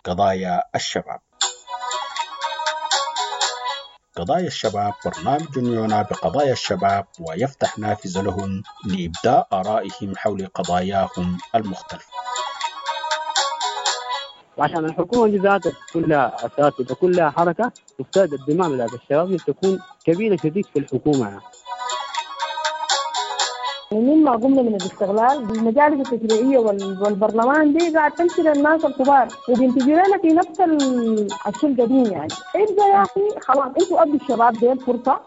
قضايا الشباب. قضايا الشباب برنامج يعنى بقضايا الشباب ويفتح نافذة لهم لإبداء آرائهم حول قضاياهم المختلفة. وعشان الحكومة دي ذاتها كلها أساس وكلها حركة تفتاد الدماء بتاعت الشباب تكون كبيرة شديد في الحكومة. مما قمنا من الاستغلال بالمجالس التشريعية والبرلمان دي قاعد تمشي للناس الكبار وبينتجوا لنا في نفس الشيء القديم. يعني إبدا يا أخي خلاص أنتوا أدوا الشباب دي الفرصة.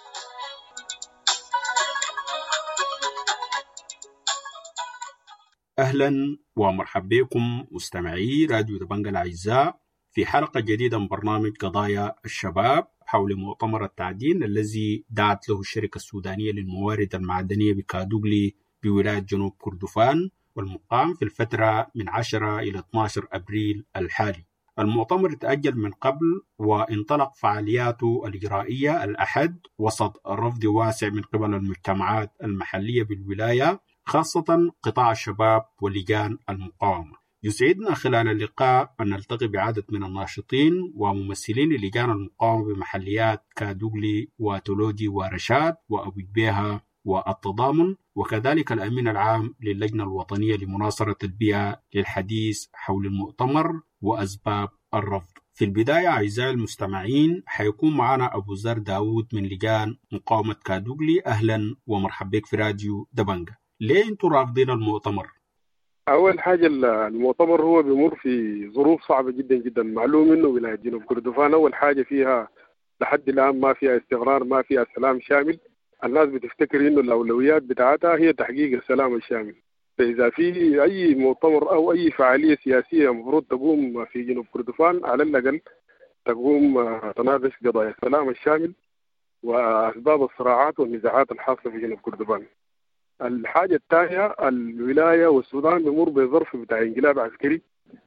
أهلا ومرحبا بكم مستمعي راديو دبنجة الأعزاء في حلقة جديدة من برنامج قضايا الشباب حول مؤتمر التعدين الذي دعت له الشركة السودانية للموارد المعدنية بكادوغلي بولاية جنوب كردفان، والمقام في الفترة من 10 إلى 12 أبريل الحالي. المؤتمر تأجل من قبل وانطلق فعالياته الإجرائية الأحد وسط رفض واسع من قبل المجتمعات المحلية بالولاية، خاصة قطاع الشباب ولجان المقاومة. يسعدنا خلال اللقاء أن نلتقي بعدد من الناشطين وممثلين لجان المقاومة بمحليات كادوغلي وتولوجي ورشاد وأبو جبيهة والتضامن، وكذلك الأمين العام للجنة الوطنية لمناصرة البيئة للحديث حول المؤتمر وأسباب الرفض. في البداية أعزائي المستمعين حيكون معنا أبو زر داود من لجان مقاومة كادوغلي. أهلا ومرحبا بك في راديو دبنجة. ليه أنتوا رافضين المؤتمر؟ أول حاجة المؤتمر هو بيمر في ظروف صعبة جدا جدا. معلوم إنه ولاية جنوب كردفان أول حاجة فيها لحد الآن ما فيها استقرار، ما فيها سلام شامل. الناس بتفتكر إنه الأولويات بتاعتها هي تحقيق السلام الشامل. فإذا في أي مؤتمر أو أي فعالية سياسية المفروض تقوم في جنوب كردفان على الأقل تقوم تناقش قضايا السلام الشامل وأسباب الصراعات والنزاعات الحاصلة في جنوب كردفان. الحاجة الثانية الولاية والسودان بمر بظرف بتاع انقلاب عسكري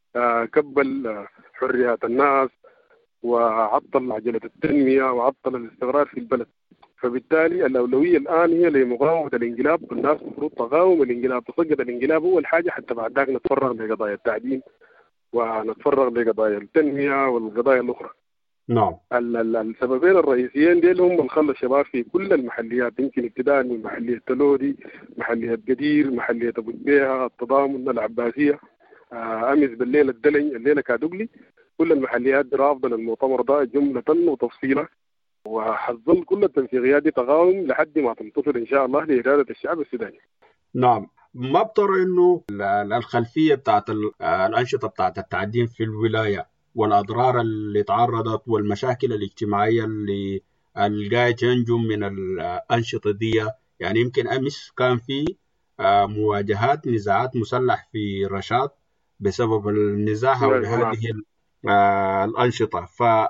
كبل حريات الناس وعطل عجلة التنمية وعطل الاستقرار في البلد. فبالتالي الأولوية الآن هي لمقاومة الانقلاب. الناس المفروض تقاوم الانقلاب، تسقط الانقلاب أول حاجة، حتى بعد ذاك نتفرغ لقضايا التعدين ونتفرغ لقضايا التنمية والقضايا الأخرى. نعم. السببين الرئيسيين دي هم اللي خلوا الشباب في كل المحليات، يمكن ابتداء من محلية تلودي، محلية قدير، محلية أبو جبيهة، التضامن، العباسية، أمس بالليل الدلن، الليلة كادوغلي، كل المحليات دي رافضة للمؤتمر ده جملة وتفصيلا، وحظل كل التنسيقيات دي تقاوم لحد ما تنتصر إن شاء الله لإرادة الشعب السوداني. نعم. ما بطر إنه الخلفية بتاعت الأنشطة بتاعت التعدين في الولاية والأضرار اللي تعرضت والمشاكل الاجتماعية اللي قاعد ينجم من الأنشطة دي. يعني يمكن أمس كان في مواجهات نزاعات مسلح في رشاد بسبب النزاع حول هذه الأنشطة.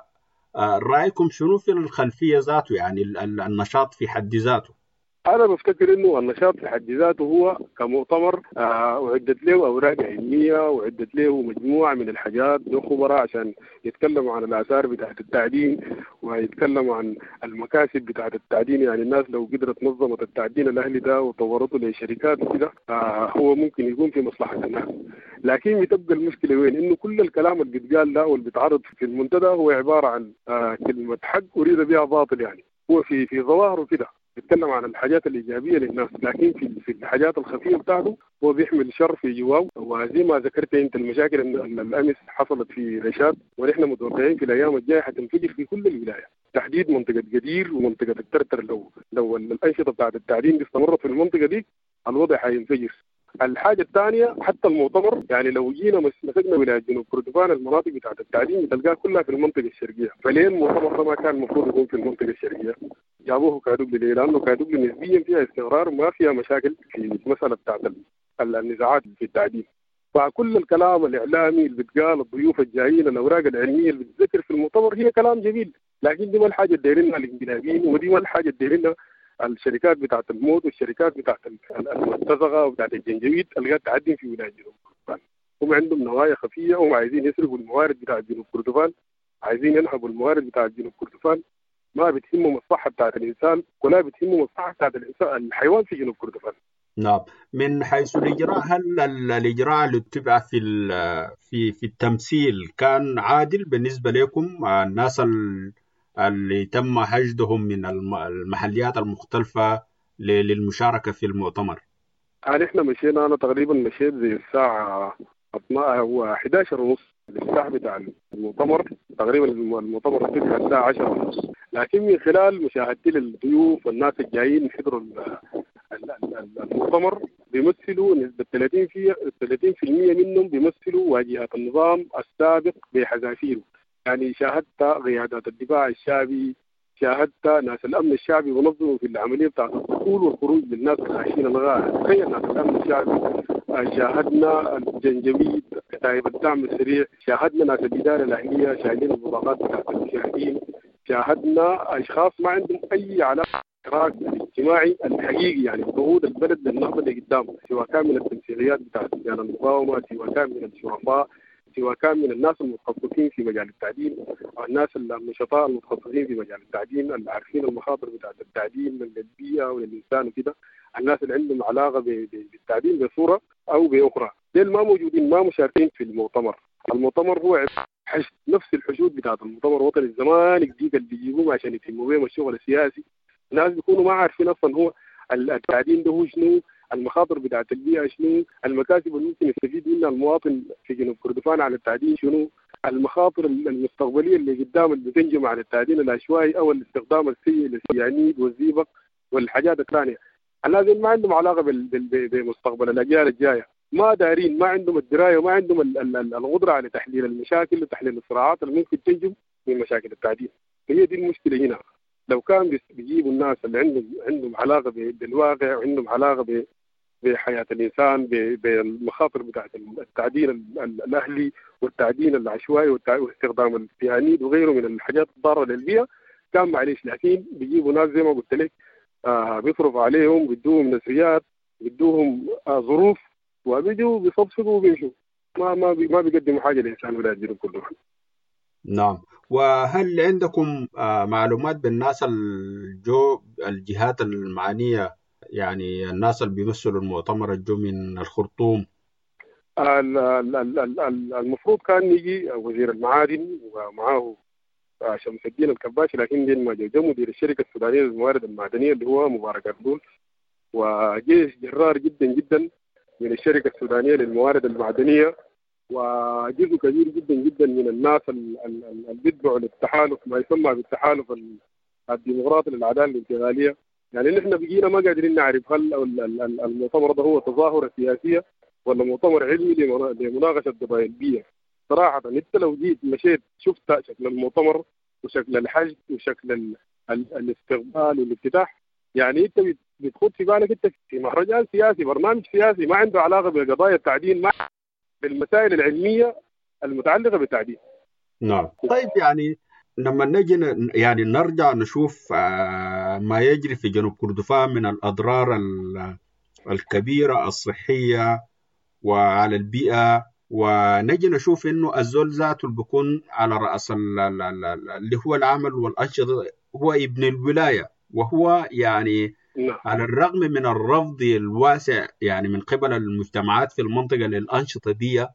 فرأيكم شنو في الخلفية ذاته، يعني النشاط في حد ذاته؟ أنا بفتكر إنه النشاط في حد ذاته هو كمؤتمر وعدت له أوراق علمية وعدت له مجموعة من الحاجات لخبراء عشان يتكلموا عن الآثار بتاعت التعدين ويتكلموا عن المكاسب بتاعت التعدين. يعني الناس لو قدرت نظمت التعدين الأهلي ده وطورته لشركات وكده هو ممكن يكون في مصلحة الناس. لكن بتبقى المشكلة وين؟ إنه كل الكلام اللي بيتقال ده واللي بيتعرض في المنتدى هو عبارة عن كلمة حق أريد بها باطل. يعني هو في ظواهره كده بيتكلم عن الحاجات الإيجابية للناس، لكن في الحاجات الخفية بتاعته هو بيحمل شر في جواه. وزي ما ذكرت أنت المشاكل الأمس حصلت في رشاد، ونحن متوقعين في الأيام الجاية حتنفجر في كل الولاية، تحديد منطقة قدير ومنطقة الترتر. لو الأنشطة بتاعت التعدين دي استمرت في المنطقة دي الوضع حينفجر. الحاجة الثانية حتى المؤتمر، يعني لو جينا مسكنا ولاية جنوب كردفان المناطق بتاعت التعدين تلقاها كلها في المنطقة الشرقية. فليه المؤتمر ده ما كان المفروض يكون في المنطقة الشرقية؟ جابوه كادوغلي ليه؟ لأنه كادوغلي نسبيا فيها استقرار وما فيها مشاكل في المسألة بتاعت النزاعات في التعدين. فكل الكلام الإعلامي اللي بتقال، الضيوف الجايين، الأوراق العلمية اللي بتذكر في المؤتمر هي كلام جميل، لكن دي ما الحاجة اللي دايرينها الانقلابيين، ودي ما الحاجة اللي دايرينها الشركات بتاعت الموت والشركات بتاعت المرتزقة وبتاعت الجنجويد اللي قاعد تعدين في ولاية جنوب كردفان. هم عندهم نوايا خفية، هم عايزين يسرقوا الموارد بتاعت جنوب كردفان، عايزين ينهبوا الموارد بتاعت جنوب كردفان. ما بتهمهم الصحة بتاعت الإنسان ولا بتهمهم الصحة بتاعت الحيوان في جنوب كردفان. نعم. من حيث الإجراء، هل الإجراء اللي اتبع في التمثيل كان عادل بالنسبة لكم؟ الناس اللي تم حشدهم من المحليات المختلفة للمشاركة في المؤتمر. يعني احنا مشينا، انا تقريبا مشيت زي الساعه 11 ونص الساعه بتاع المؤتمر. تقريبا المؤتمر بتبقى الساعه 10 ونص، لكن من خلال مشاهدتي للضيوف والناس الجايين يحضروا المؤتمر بيمثلوا نسبة 30% منهم بيمثلوا واجهات النظام السابق بحذافيره. يعني شاهدت قيادات الدفاع الشعبي، شاهدت ناس الأمن الشعبي ونظموا في العملية بتاعت الدخول والخروج للناس العايشين الغاء. تخيل ناس الأمن الشعبي. شاهدنا الجنجويد، كتائب الدعم السريع، شاهدنا ناس الإدارة الأهلية شايلين البطاقات بتاعت المشاهدين، شاهدنا أشخاص ما عندهم أي علاقة بالاشتراك الاجتماعي الحقيقي يعني بقود البلد للنهضة اللي قدام، سواء كان من التمثيليات بتاعت لجان المقاومة، سواء كان من الشرفاء، سواء كان من الناس المتخصصين في مجال التعدين أو الناس النشطاء المتخصصين في مجال التعدين اللي عارفين المخاطر بتاعت التعدين للبيئة وللإنسان وكده، الناس اللي عندهم علاقة بالتعدين بصورة أو بأخرى. دول ما موجودين، ما مشاركين في المؤتمر. المؤتمر هو حشد، نفس الحشود بتاعت المؤتمر الوطني الزمالك ديك اللي بيجيبوهم عشان يتموا بهم الشغل السياسي. الناس بيكونوا ما عارفين اصلا هو التعدين ده هو شنو، المخاطر بتاعت البيئه شنو، المكاسب اللي ممكن يستفيد منها المواطن في جنوب كردفان على التعدين شنو، المخاطر المستقبليه اللي قدام اللي بتنجم على التعدين العشوائي او الاستخدام السيء للسيانيد والزئبق والحاجات الثانيه. الناس ما عندهم علاقه بمستقبل الاجيال الجايه، ما دارين، ما عندهم الدرايه وما عندهم القدره على تحليل المشاكل وتحليل الصراعات اللي ممكن تنجم من مشاكل التعدين. هي دي المشكله هنا. لو كان بيجيبوا الناس اللي عندهم علاقه بالواقع وعندهم علاقه بحياه الانسان، بالمخاطر بتاعت التعدين الاهلي والتعدين العشوائي واستخدام السيانيد وغيره من الحاجات الضاره للبيئه، كان معليش. لكن بيجيبوا ناس زي ما قلت لك بيصرف عليهم، بيدوهم نسريات، بيدوهم ظروف، وبيجوا بيصفصفوا وبيمشوا، ما بيقدموا حاجه للانسان ولا الجنوب كله. نعم. وهل عندكم معلومات بالناس الجهات المعنية، يعني الناس اللي بيمثلوا المؤتمر الجو من الخرطوم؟ المفروض كان يجي وزير المعادن ومعاه شمس الدين الكباشي، لكن دين ما جاء مدير الشركة السودانية للموارد المعدنية اللي هو مبارك أردول، وجيش جرار جدا جدا من الشركة السودانية للموارد المعدنية، وجزء كبير جدا جدا من الناس اللي بيتبعوا للتحالف، ما يسمى بالتحالف الديمقراطي للعداله الانتقاليه. يعني نحن بقينا ما قادرين نعرف هل المؤتمر ده هو تظاهره سياسيه ولا مؤتمر علمي لمناقشه قضايا البيئه. صراحه انت لو جيت مشيت شفت شكل المؤتمر وشكل الحشد وشكل الاستقبال والافتتاح، يعني انت بتخوض في بالك انت في مهرجان سياسي، برنامج سياسي ما عنده علاقه بقضايا التعدين، ما بالمسائل العلميه المتعلقه بالتعدين. نعم. طيب، يعني لما نجي يعني نرجع نشوف ما يجري في جنوب كردفان من الأضرار الكبيرة الصحية وعلى البيئة، ونجي نشوف إنه الزول ذاته اللي بيكون على رأس اللي هو العمل والأنشطة هو ابن الولاية، وهو يعني على الرغم من الرفض الواسع يعني من قبل المجتمعات في المنطقة للأنشطة دي،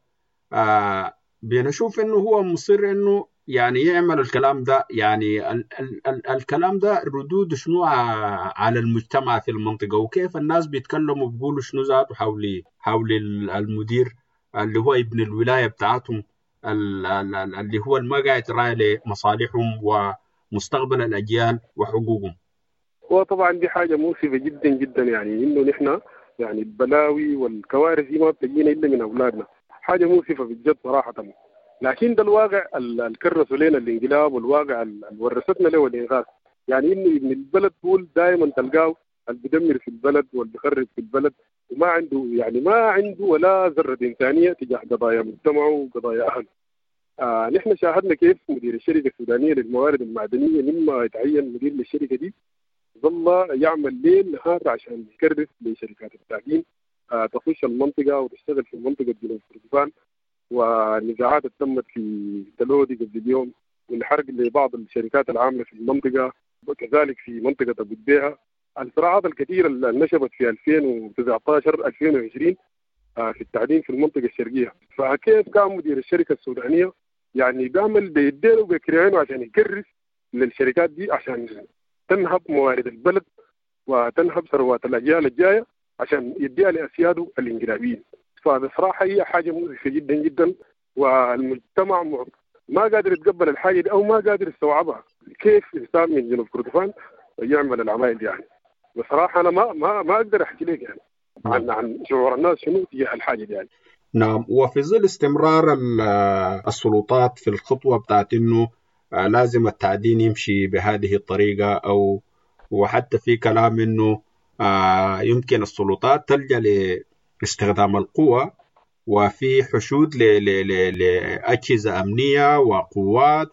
بنشوف إنه هو مصر إنه يعني يعمل الكلام ده. يعني الكلام ده ردود شنو على المجتمع في المنطقة، وكيف الناس بيتكلموا بيقولوا شنو ذاته حول المدير اللي هو ابن الولاية بتاعتهم، اللي هو ما قاعد يراعي لمصالحهم ومستقبل الأجيال وحقوقهم. هو طبعا دي حاجة مؤسفة جدا جدا، يعني إنه نحن يعني البلاوي والكوارث دي ما بتجينا إلا من أولادنا. حاجة مؤسفة بجد صراحة. لكن ده الواقع اللي كرسوا لنا الانقلاب، والواقع اللي ورثتنا له الإنغاث. يعني إنه ابن البلد هو دائما تلقاه اللي بيدمر في البلد واللي بيخرب في البلد، وما عنده يعني ما عنده ولا ذرة إنسانية تجاه قضايا مجتمعه وقضايا أهله. نحن شاهدنا كيف مدير الشركة السودانية للموارد المعدنية لما يتعين مدير للشركة دي ظل يعمل ليل نهار عشان يكرس لشركات التعدين تخش المنطقة وتشتغل في منطقة جنوب كردفان، والنزاعات تمت في تلودي قبل اليوم، والحرق لبعض الشركات العاملة في المنطقة، وكذلك في منطقة أبو الديها الصراعات الكثيرة اللي نشبت في 2019 2020 في التعدين في المنطقة الشرقية. فكيف كان مدير الشركة السودانية يعني بيعمل بيدينه وبيكرهينه عشان يكرس للشركات دي عشان تنهب موارد البلد وتنهب ثروات الأجيال الجاية عشان يديها لأسياده الانقلابيين. فهذا صراحة هي حاجة مؤسفة جدا جدا، والمجتمع ما قادر يتقبل الحاجة دي أو ما قادر يستوعبها. كيف إنسان من جنوب كردفان يعمل العمايل دي يعني؟ بصراحة أنا ما أقدر أحكي لك يعني عن شعور الناس شنو تجاه الحاجة دي يعني. نعم. وفي ظل استمرار السلطات في الخطوة بتاعت إنه لازم التعدين يمشي بهذه الطريقة، أو وحتى في كلام إنه يمكن السلطات تلجأ لاستخدام القوة، وفي حشود لأجهزة أمنية وقوات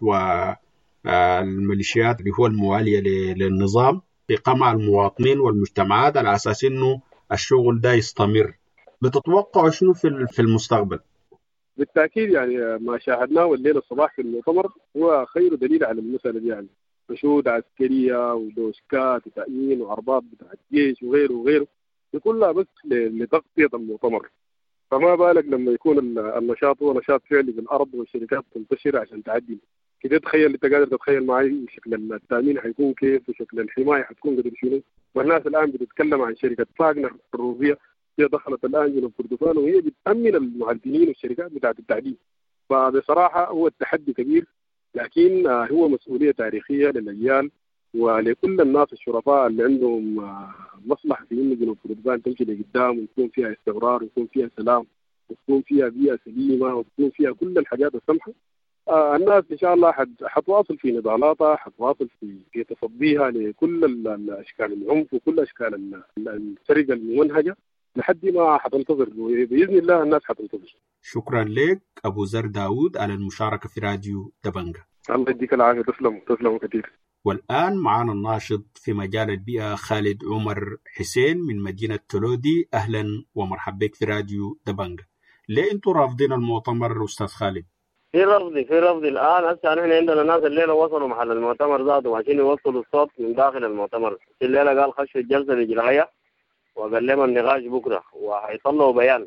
والميليشيات اللي هو الموالية للنظام في قمع المواطنين والمجتمعات على أساس إنه الشغل ده يستمر. بتتوقع شنو في المستقبل؟ بالتأكيد يعني ما شاهدناه الليلة الصباح في المؤتمر هو خير دليل على المسألة دي يعني. حشود عسكرية ودوسكات وتأمين وعربات بتاع الجيش وغيره وغيره، دي كلها بس لتغطية المؤتمر. فما بالك لما يكون النشاط هو نشاط فعلي في الأرض والشركات تنتشر عشان تعدي كده. تخيل، انت قادر تتخيل معي شكل التأمين حيكون كيف وشكل الحماية حتكون قدر شنو. والناس الآن بتتكلم عن شركة فاغنر الروسية، هي دخلت الآن جنوب كردفان وهي بتأمن المعدنين والشركات بتاعت التعدين. فبصراحة هو التحدي كبير، لكن هو مسؤولية تاريخية للأجيال ولكل الناس الشرفاء اللي عندهم مصلحة في إنه جنوب كردفان تمشي لقدام ويكون فيها استقرار ويكون فيها سلام وتكون فيها بيئة سليمة وتكون فيها كل الحاجات السمحة. الناس إن شاء الله حتواصل في نضالاتها، حتواصل في تصديها لكل الأشكال العنف وكل أشكال السرقة الممنهجة لحد ما حتنتظر، وبإذن الله الناس حتنتظر. شكرا لك أبو زر داود على المشاركة في راديو دبنجة. الله يديك العافية. تسلموا كثير. والآن معنا الناشط في مجال البيئة خالد عمر حسين من مدينة تولودي. أهلا ومرحبا بك في راديو دبنجة. ليه أنتم رافضين المؤتمر أستاذ خالد؟ في رفض الآن. هسه نحن عندنا ناس الليلة وصلوا محل المؤتمر ذاته عشان يوصلوا الصوت من داخل المؤتمر. الليلة قال خشوا الجلسة الإجرائية وقال لهم النقاش بكرة وهيطلعوا بيان.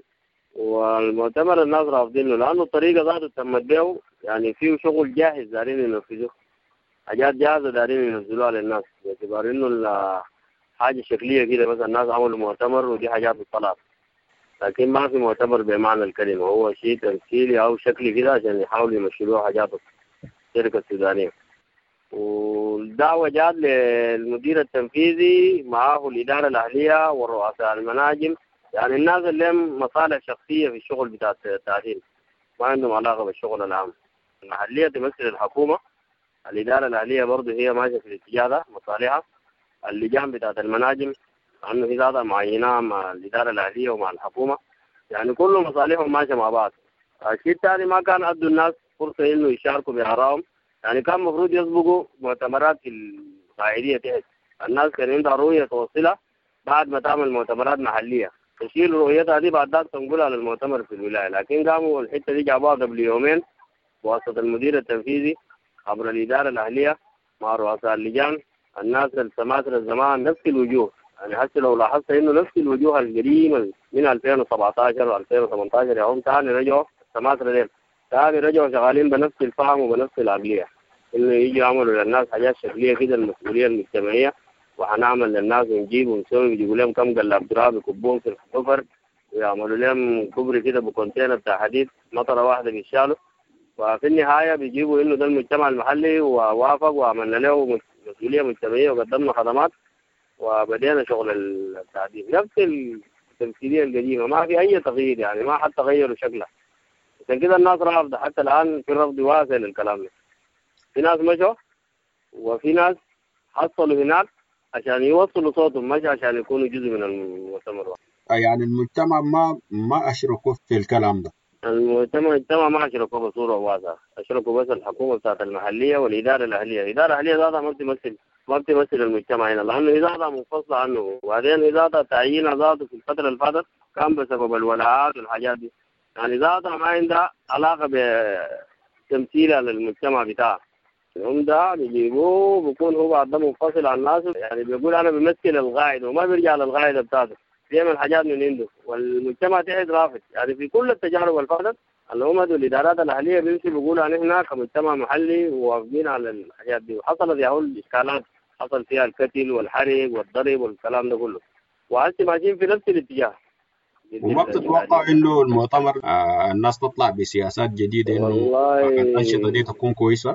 والمؤتمر الناس رافضينه لأنه الطريقة ذاته تمت به، يعني فيه شغل جاهز دارين ينفذوه، حاجات جاهزة دارين ينزلوها للناس باعتبار إنه حاجة شكلية كده. مثلا الناس عملوا مؤتمر ودي حاجات الطلب، لكن ما في مؤتمر بمعنى الكلمة، هو شيء تمثيلي أو شكلي كده عشان يحاولوا يمشوا حاجات الشركة السودانية. والدعوة جات للمدير التنفيذي معه الإدارة الأهلية ورؤساء المناجم، يعني الناس اللي هم مصالح شخصية في الشغل بتاع التعديل ما عندهم علاقة بالشغل العام. المحلية تمثل الحكومة، الإدارة الأهلية برضه هي ماشية في الاتجاه ده مصالحها، اللجان بتاعت المناجم عنه في ذاتها معينة مع الإدارة الأهلية ومع الحكومة، يعني كل مصالحهم ماشية مع بعض. الشيء الثاني ما كان أدوا الناس فرصة إنه يشاركوا بآرائهم، يعني كان المفروض يسبقوا مؤتمرات القاعدية تحت. الناس كان عندها رؤية توصلها بعد ما تعمل مؤتمرات محلية، تشيل رؤيتها دي بعد ذلك تنقلها للمؤتمر في الولاية. لكن قاموا الحتة دي جابوها قبل يومين بواسطة المدير التنفيذي عبر الإدارة الأهلية مع رؤساء اللجان. الناس السماسرة الزمان نفس الوجوه، يعني حتى لو لاحظت إنه نفس الوجوه القديمة من 2017 و2018 يوم ثاني رجعوا السماسرة ديل ثاني رجعوا شغالين بنفس الفهم وبنفس العقلية، إنه يجي يعملوا للناس حاجات شكلية كده المسؤولية المجتمعية، وحنعمل للناس ونجيب ونسوي ويجيبوا لهم كم قلاب تراب يكبون في الحفر ويعملوا لهم كبري كده بكونتينر بتاع حديد مطرة واحدة بيشالوا. وفي النهاية بيجيبوا إنه ده المجتمع المحلي ووافق وعملنا له مسؤولية مجتمعية وقدمنا خدمات وبدينا شغل التعديل. نفس التمثيلية القديمة ما في أي تغيير، يعني ما حتى غيروا شكلها. عشان كده الناس رافضة، حتى الآن في رفض واسع للكلام ده. في ناس مشوا وفي ناس حصلوا هناك عشان يوصلوا صوتهم، مش عشان يكونوا جزء من المؤتمر. يعني المجتمع ما أشركوا في الكلام ده. المجتمع ما أشركوا بصورة واسعة، أشركوا بس الحكومة بتاعت المحلية والإدارة الأهلية. الإدارة الأهلية ذاتها ما بتمثل المجتمع هنا، لأنه ذاتها منفصلة عنه، وبعدين ذاتها تعيينها ذاته في الفترة اللي فاتت كان بسبب الولاءات والحاجات دي، يعني ذاتها ما عندها علاقة بتمثيلها للمجتمع بتاعها. هم ده بيجيبوه بيكون هو بعد ده منفصل عن الناس، يعني بيقول أنا بمثل القاعدة وما بيرجع للقاعدة بتاعته، بيعمل حاجات من عنده، والمجتمع تحت رافض. يعني في كل التجارب اللي فاتت الأمم والإدارات الأهلية بيمشي بيقولوا أن إحنا كمجتمع محلي وواقفين على الحاجات دي، وحصلت يا هو الإشكالات حصل فيها القتل والحرق والضرب والكلام ده كله، وهسه ماشيين في نفس الاتجاه. وما بتتوقع إنه المؤتمر الناس تطلع بسياسات جديدة إنه والله الأنشطة دي تكون كويسة؟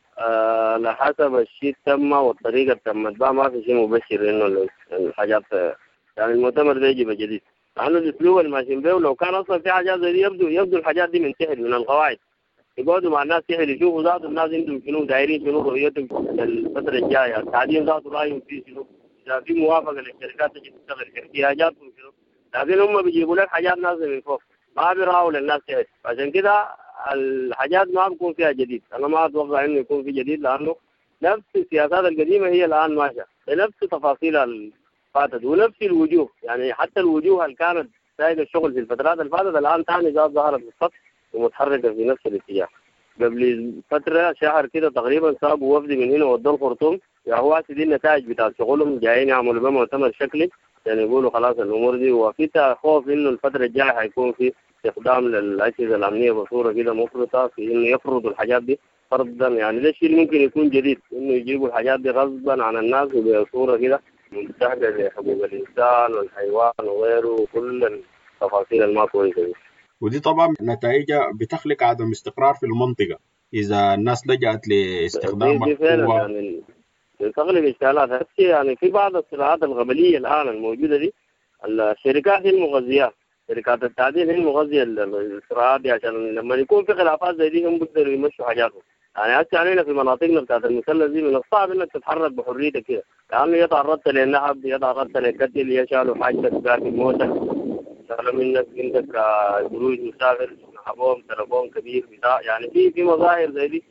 على حسب الشيء تم والطريقة تمت بقى، ما في شيء مبشر إنه الحاجات يعني المؤتمر ده يجي جديد، لأنه الأسلوب اللي ماشيين به، ولو كان أصلا في حاجات زي دي يبدو الحاجات دي من تحت من القواعد، يقعدوا مع الناس تحت يشوفوا ذات الناس عندهم شنو دايرين شنو رؤيتهم الفترة الجاية، التعدين ذاته رأيهم فيه شنو، إذا في موافقة للشركات تجي تشتغل احتياجاتهم شنو، لكن هم بيجيبوا لك حاجات نازلة من فوق ما بيراعوا للناس تحت، عشان كده الحاجات ما بيكون فيها جديد. أنا ما أتوقع إنه يكون في جديد، لأنه نفس السياسات القديمة هي الآن ماشية بنفس تفاصيل الفاتت ونفس الوجوه، يعني حتى الوجوه اللي كانت سايقة الشغل في الفترات اللي فاتت الآن ثاني ذات ظهرت في السطح ومتحركة في نفس الاتجاه. قبل فترة شهر كده تقريبا سابوا وفد من هنا ودوا الخرطوم، يا هو دي النتائج بتاع شغلهم، جايين يعملوا بها مؤتمر شكلي يعني يقولوا خلاص الأمور دي، وفي خوف إنه الفترة الجاية حيكون في استخدام للأجهزة الأمنية بصورة كده مفرطة في إنه يفرضوا الحاجات دي فرضا. يعني ده الشيء اللي ممكن يكون جديد، إنه يجيبوا الحاجات دي غصبا عن الناس وبصورة كده منتهكة لحقوق الإنسان والحيوان وغيره وكل التفاصيل الما كويسة دي. ودي طبعا نتائجها بتخلق عدم استقرار في المنطقة إذا الناس لجأت لاستخدام دي فعلا القوة. يعني تغلب إشكالات هسه. يعني في بعض الصراعات القبلية الآن الموجودة دي، الشركات هي المغذية، شركات التعدين هي المغذية الصراعات دي، عشان لما يكون في خلافات زي دي هم بيقدروا يمشوا حاجاتهم. يعني هسه علينا في مناطقنا بتاعت المثلث دي من الصعب انك تتحرك بحريتك كده، لانه يتعرضت للنهب، يتعرضت للقتل، يشالوا حاجتك في موتك، شالوا منك عندك قروش مسافر، نهبوهم تلفون كبير بتاع، يعني في مظاهر زي دي.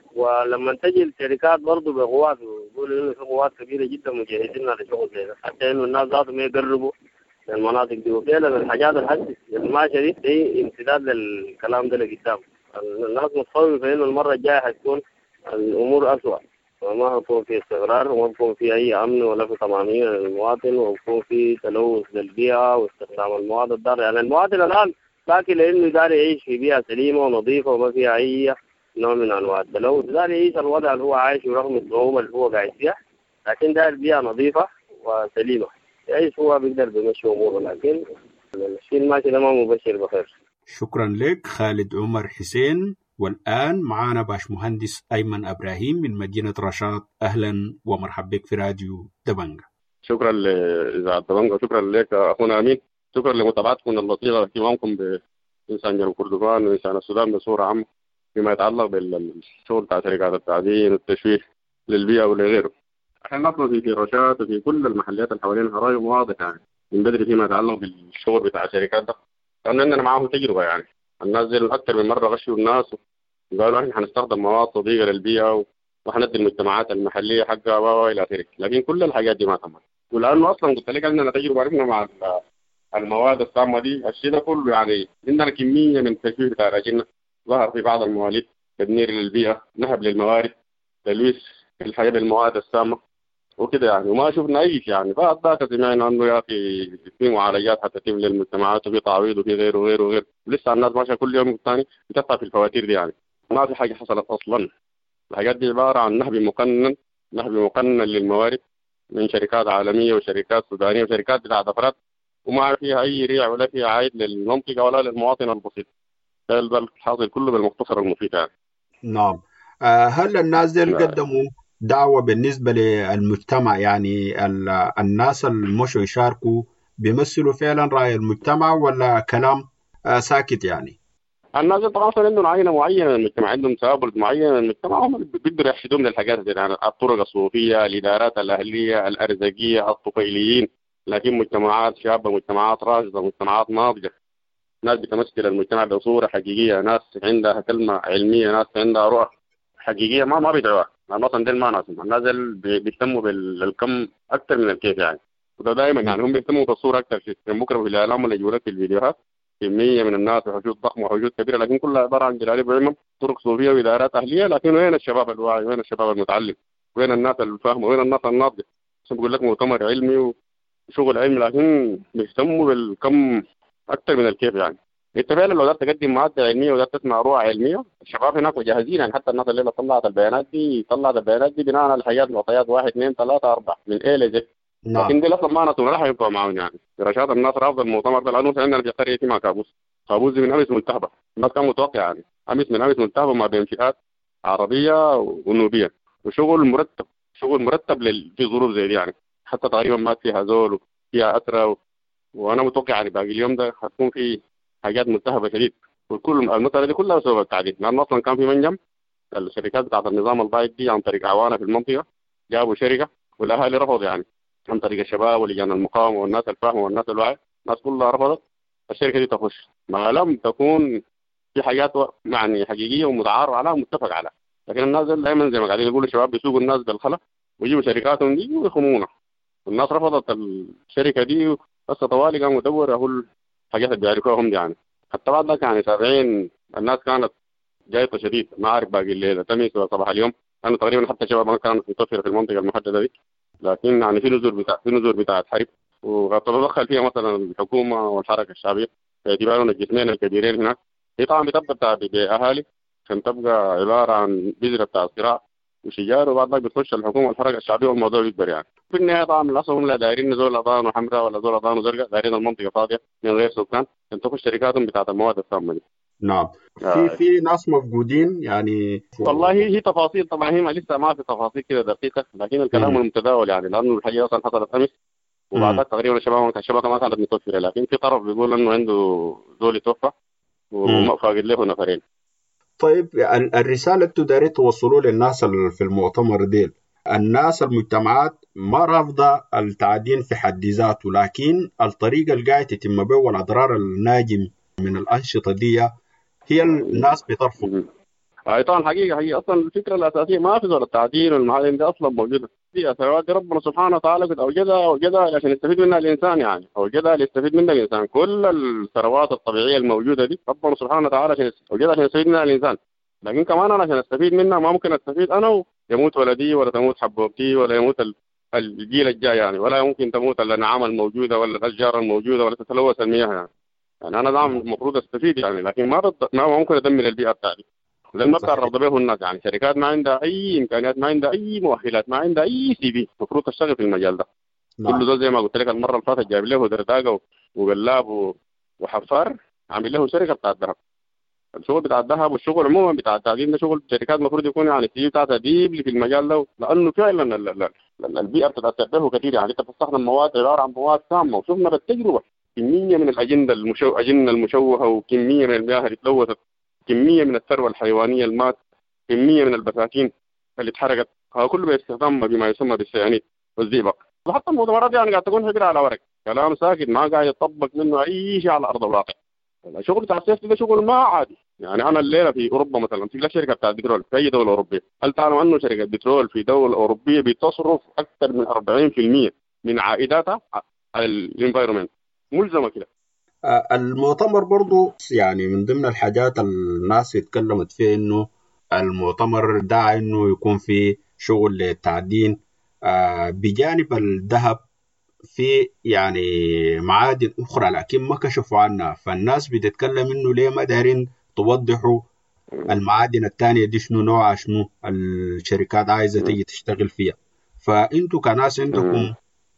ولما تجي الشركات برضه بقوات ويقولوا انه في قوات كبيره جدا مجهزين لشغل زي ده، حتى انه الناس ذاتهم يقربوا المناطق دي. وفعلا الحاجات الحدث الماشيه دي امتداد للكلام ده لقدام. الناس متخوفه انه المره الجايه حتكون الامور اسوء، وما هيكون في استقرار وما هيكون في اي امن ولا في طمانينه للمواطن، ويكون في تلوث للبيئه واستخدام المواد الضاره. يعني المواطن الان باقي لانه داري يعيش في بيئه سليمه ونظيفه وما فيها اي نوع من انواع التلوث، داري يعيش الوضع اللي هو عايشه رغم الصعوبه اللي هو قاعد فيها، لكن داري بيئه نظيفه وسليمه يعيش هو بيقدر بيمشي اموره. لكن الشيء الماشي ده ما مبشر بخير. شكرا لك خالد عمر حسين. والآن معنا باش مهندس أيمن إبراهيم من مدينة رشاد. أهلا ومرحبا بك في راديو دبنجة. شكرا لإذاعة دبنجة، شكرا لك أخونا أمين، شكرا لمتابعتكم اللطيفة واهتمامكم بإنسان جنوب كردفان وإنسان السودان بصورة عامة فيما يتعلق بالشغل بتاع شركات التعدين والتشويه للبيئة ولغيره. احنا نطلع في رشاد وفي كل المحليات اللي حوالينا رأيهم واضح يعني من بدري فيما يتعلق بالشغل بتاع الشركات ده، لأن عندنا معاهم تجربة. يعني الناس دي أكثر من مرة غشوا الناس وقالوا احنا هنستخدم مواد صديقة للبيئة وهندي المجتمعات المحلية حقها وإلى آخره، لكن كل الحاجات دي ما تمت. ولأنه أصلا قلت لك عندنا تجربة عرفنا مع المواد السامة دي، الشيء ده كله يعني عندنا كمية من التشويه بتاع الأجنة ظهر في بعض المواليد، تدمير للبيئة، نهب للموارد، تلويث الحياة بالمواد السامة وكده يعني. وما شفنا أي شيء يعني. بعد ذاك سمعنا أنه يا أخي في معالجات حتتم للمجتمعات وفي تعويض وفي غيره وغيره وغيره، لسه الناس ماشية كل يوم الثاني بتدفع في الفواتير دي. يعني ما في حاجة حصلت أصلا. الحاجات دي عبارة عن نهب مقنن للموارد من شركات عالمية وشركات سودانية وشركات بتاعت أفراد، وما فيها أي ريع ولا فيها عائد للمنطقة ولا للمواطن البسيط. ده الحاصل كله بالمختصر المفيد يعني. نعم. هل الناس دي قدموا دعوة بالنسبة للمجتمع؟ يعني الناس المشوا يشاركوا بيمثلوا فعلا رأي المجتمع ولا كلام ساكت يعني؟ الناس طبعا عندهم عينة معينة من المجتمع، عندهم سوابل معينة من المجتمع، هم بيقدروا يحشدوا من الحاجات دي يعني الطرق الصوفية، الإدارات الأهلية، الأرزاقية، الطفيليين. لكن مجتمعات شابة، مجتمعات راشدة، مجتمعات ناضجة، ناس بتمثل المجتمع بصورة حقيقية، ناس عندها كلمة علمية، ناس عندها رؤى حقيقية ما بيدعوها. مثلا ديل ما ناسهم، الناس بيهتموا بالكم أكثر من الكيف يعني. وده دائما يعني هم بيهتموا بالصورة أكثر. في بكرة في الإعلام ولا يجوا لك في الفيديوهات كميه من الناس وحشود ضخمه وحشود كبيره، لكن كلها عباره عن جلاليب وعمم، طرق صوفيه وادارات اهليه. لكن وين الشباب الواعي؟ وين الشباب المتعلم؟ وين الناس الفاهمه؟ وين الناس الناضجه؟ عشان بقول لك مؤتمر علمي وشغل علمي، لكن بيهتموا بالكم اكثر من الكيف يعني. انت فعلا لو قدرت تقدم ماده علميه وقدرت تسمع روح علميه، الشباب هناك جاهزين يعني. حتى الناس اللي طلعت البيانات دي بناء على الحاجات معطيات 1 2 3 4 من ايه لزد. نعم. لكن دي اصلا ما ناس ولا حينفع معهم يعني. دراسات الناس رافضه المؤتمر ده لانه عندنا في قريتي مع كابوس. كابوس دي من امس ملتهبه، الناس كان متوقع يعني امس ملتهبه ما بين فئات عربيه ونوبيه، وشغل مرتب، في ظروف زي دي يعني. حتى تقريبا مات فيها زول وفيها اسرى وانا متوقع يعني باقي اليوم ده حتكون في حاجات ملتهبه شديد. وكل المساله دي كلها بسبب التعديل، لانه اصلا كان في منجم الشركات بتاعت النظام البايد دي عن طريق اعوانها في المنطقه، جابوا شركه والاهالي رفضوا يعني، عن طريق الشباب ولجان المقاومه والناس الفاهمه والناس الواعيه، الناس كلها رفضت الشركه دي تخش ما لم تكون في حاجات يعني حقيقيه ومتعارف عليها ومتفق عليها. لكن الناس دايما زي ما قاعدين يقولوا الشباب بيسوقوا الناس بالخلا ويجيبوا شركاتهم دي ويخمونا. الناس رفضت الشركه دي، بس طوالي قاموا يدوروا الحاجات اللي بيعرفوها هم يعني. حتى بعد ذاك يعني تابعين الناس كانت جايطه شديد، ما اعرف باقي الليله تميس ولا صباح اليوم، لانه تقريبا حتى الشباب ما كانت متوفره في المنطقه المحدده دي. لكن يعني في نزول بتاعت حرب، وتتدخل فيها مثلا الحكومه والحركه الشعبيه باعتبار ان الجسمين الكبيرين هناك هي طبعا بتبدا باهالي عشان تبقى عباره عن بذره بتاع صراع وشجار، وبعد ذلك بتخش الحكومه والحركه الشعبيه والموضوع بيكبر يعني. في النهايه طبعا للاسف هم لا دايرين زول اذان وحمراء ولا زول اذان وزرقاء، دايرين المنطقه فاضيه من غير سكان عشان تخش شركاتهم بتاعت المواد السامه دي. نعم. في آه. في ناس مفقودين يعني. والله هي تفاصيل طبعا، هي ما لسه ما في تفاصيل كده دقيقه، لكن الكلام المتداول يعني، لانه الحقيقه اصلا حصلت امس وبعدها تقريبا الشبكه ما كانت متوفره، لكن في طرف بيقول انه عنده زول توفى وفاقد له نفرين. طيب الرسالة انتوا دايرين توصلوا للناس اللي في المؤتمر ديل، الناس المجتمعات ما رافضة التعدين في حد ذاته، لكن الطريقة اللي قاعد تتم به والأضرار الناجم من الأنشطة دي هي الناس بترفض. هي طبعا حقيقه، هي اصلا الفكره الاساسيه ما في زول التعدين والمعادن دي اصلا موجوده، دي اثروات ربنا سبحانه وتعالى قد اوجدها عشان يستفيد منها الانسان يعني، اوجدها ليستفيد منها الانسان. كل الثروات الطبيعيه الموجوده دي ربنا سبحانه وتعالى عشان اوجدها عشان يستفيد منها الانسان. لكن كمان انا عشان استفيد منها ما ممكن استفيد انا ويموت ولدي ولا تموت حبوبتي ولا يموت الجيل الجاي يعني، ولا يمكن تموت الانعام الموجوده ولا الاشجار الموجوده ولا تتلوث المياه يعني انا دعم المفروض استفيد يعني، لكن ما ممكن ادمر البيئه بتاعتي. زي ما بتعرض به الناس يعني، شركات ما عندها اي امكانيات، ما عندها اي مؤهلات، ما عندها اي سي في المفروض تشتغل في المجال ده. كل ده زي ما قلت لك المره اللي فاتت جايب له درداقه وقلاب وحفار، عامل له شركه بتاعت ذهب. الشغل بتاع الذهب والشغل عموما بتاع التعدين ده شغل شركات المفروض يكون يعني السي في بتاعتها ديبلي في المجال ده، لانه فعلا البيئه بتتاثر به كثير يعني. انت بتستخدم مواد عباره عن مواد سامه، وشفنا بالتجربه كميه من الاجنه المشوهه، وكميه من المياه اللي تلوثت، كميه من الثروه الحيوانيه المات، كميه من البساتين اللي اتحرقت، هذا كله باستخدام بما يسمى بالسيانيد والزئبق. وحتى المؤتمرات يعني قاعد تكون هجرة على ورق، كلام ساكت ما قاعد يطبق منه اي شيء على ارض الواقع. الشغل بتاع السياسة ده شغل ما عادي يعني. انا الليله في اوروبا مثلا في شركه بتاعت بترول في اي دوله اوروبيه، هل تعلم انه شركه بترول في دوله اوروبيه بتصرف اكثر من 40% من عائداتها على الانفايرمنت؟ ملزمه كده. المؤتمر برضو يعني من ضمن الحاجات الناس اتكلمت فيها انه المؤتمر دعا انه يكون في شغل للتعدين بجانب الذهب في يعني معادن اخرى لكن ما كشفوا عنها، فالناس بتتكلم انه ليه ما دارين توضحوا المعادن الثانيه دي شنو نوعها، شنو الشركات عايزه تيجي تشتغل فيها. فانتوا كناس عندكم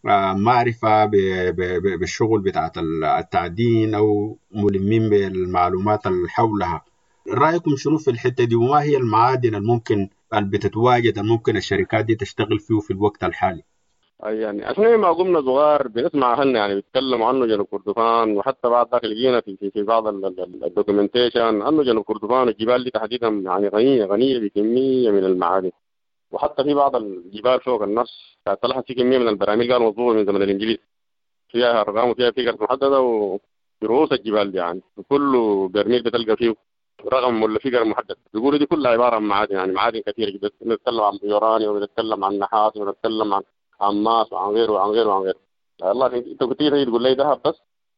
معرفة بالشغل بتاعت التعدين أو ملمين بالمعلومات اللي حولها، رأيكم شنو في الحتة دي؟ وما هي المعادن الممكن اللي بتتواجد الممكن الشركات دي تشتغل فيه في الوقت الحالي؟ يعني عشان ما قمنا صغار بنسمع اهلنا يعني بيتكلموا عنه جنوب كردفان، وحتى بعد ذاك لقينا في بعض الدوكيومنتيشن انه جنوب كردفان الجبال دي تحديدا يعني غنيه بكميه من المعادن. وحتى في بعض الجبال فوق النص تلاحظ في كميه من البراميل قالوا مطلوبه من زمن الانجليز، فيها ارقام وفيها فيجرز محدده وفي رؤوس الجبال دي يعني، وكل برميل بتلقى فيه رقم ولا فيجر محدد. بيقولوا دي كلها عباره عن معادن يعني، معادن كثيره جدا. بنتكلم عن يورانيوم وبنتكلم عن نحاس وبنتكلم عن ماس وعن غيره وعن غيره وعن غيره. والله انت كنت تيجي تقول لي ذهب بس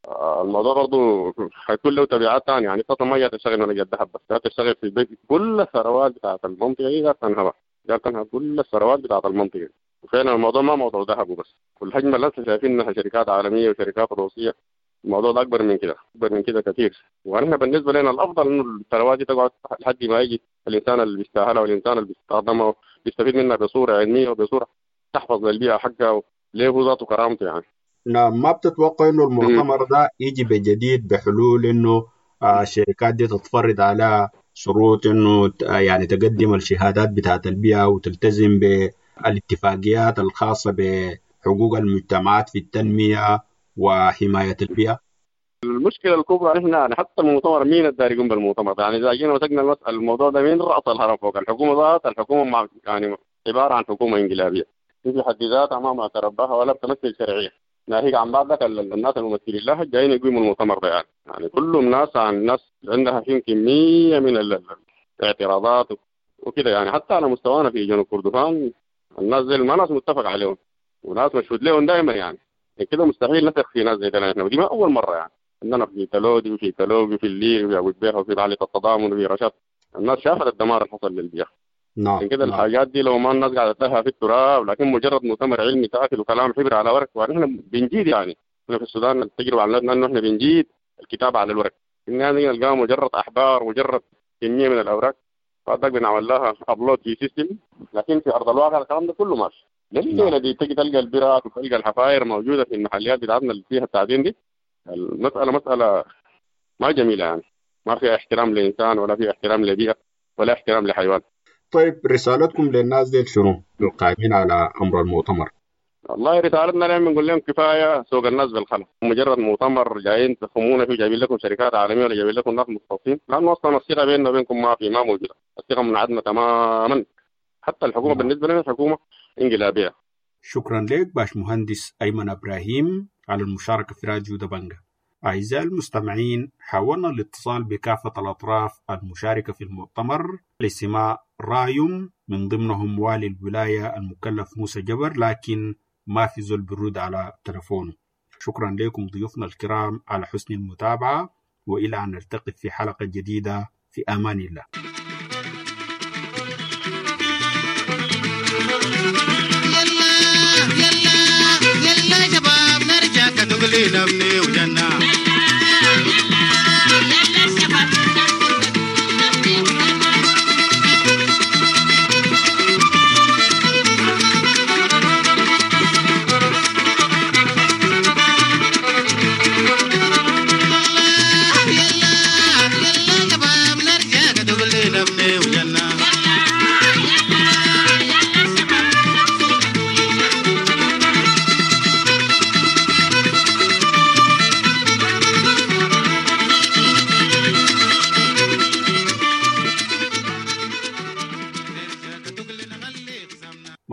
الموضوع برضه حيكون له تبعات ثانيه، يعني خاصه ما جات تشتغل ولا جات ذهب، بس جات تشتغل في البيت. كل الثروات بتاعت المنطقه دي جات تنهب كل الثروات بتاعت المنطقه. وفعلا الموضوع ما موضوع ذهب وبس، والحجم اللي انت شايفين انها شركات عالميه وشركات روسيه، الموضوع ده اكبر من كده كثير. واحنا بالنسبه لنا الافضل انه الثروات دي تقعد لحد ما يجي الانسان اللي بيستاهلها والانسان اللي بيستخدمها بيستفيد منها بصوره علميه وبصوره تحفظ للبيئه حقها له ذاته كرامته يعني. نعم، ما بتتوقع انه المؤتمر ده يجي بجديد بحلول انه الشركات دي تتفرض على شروط انه يعني تقدم الشهادات بتاعت البيئة وتلتزم بالاتفاقيات الخاصة بحقوق المجتمعات في التنمية وحماية البيئة؟ المشكله الكبرى احنا حتى المؤتمر مين الداري يقوم بالمؤتمر ده؟ يعني اذا جينا مسكنا المساله الموضوع ده مين راس الهرم فوق الحكومه؟ الحكومه يعني عباره عن حكومه انقلابيه في حد ذاتها ما معترف بها ولا بتمثل شرعيه، ناهيك عن بعض ذاك الناس الممثلين لها جايين يقيموا المؤتمر ده يعني كلهم ناس عندها فيهم كميه من الاعتراضات وكده يعني. حتى على مستوانا في جنوب كردفان الناس زي ما ناس متفق عليهم وناس مشهود لهم دائما يعني كده مستحيل نثق في ناس زي ده احنا، ودي ما اول مره يعني اننا في تلودي وفي تلوقي وفي الليل وفي ابو البيخ وفي معالي التضامن وفي رشاد، الناس شافت الدمار اللي حصل للبيئه. نعم كده الحاجات دي لو ما الناس قاعده تلها في التراب، لكن مجرد مؤتمر علمي ساكت وكلام حبر على ورق. ونحن بنجيد يعني احنا في السودان التجربه عملتنا انه احنا بنجيد الكتابه على الورق، الناس نلقاها مجرد احبار مجرد كميه من الاوراق بعدك بنعمل لها ابلود في سيستم، لكن في ارض الواقع الكلام ده كله ماشي. لليله دي تجي تلقى البراد وتلقى الحفاير موجوده في المحليات بتاعتنا اللي فيها التعدين دي. المساله مساله ما جميله يعني، ما فيها احترام للانسان ولا فيها احترام للبيئه ولا احترام لحيوان. طيب رسالتكم للناس دي شنو؟ القائمين على امر المؤتمر. والله رسالتنا لهم بنقول لهم كفايه سوق الناس بالخلق، مجرد مؤتمر جايين تخمونا فيه جايبين لكم شركات عالميه ولا جايبين لكم ناس مختصين، لانه اصلا الثقه بيننا وبينكم ما موجوده، الثقه منعدمه تماما. حتى الحكومه بالنسبه لنا حكومه انقلابيه. شكرا لك باشمهندس أيمن إبراهيم على المشاركة في راديو دبنجة. أعزائي المستمعين، حاولنا الاتصال بكافة الأطراف المشاركة في المؤتمر لاستماع رأيهم، من ضمنهم والي الولاية المكلف موسى جبر، لكن ما في زول برود على تلفونه. شكرا لكم ضيوفنا الكرام على حسن المتابعة، وإلى أن نلتقي في حلقة جديدة في أمان الله. يلا شباب نرجع كتقلي نبني وجنة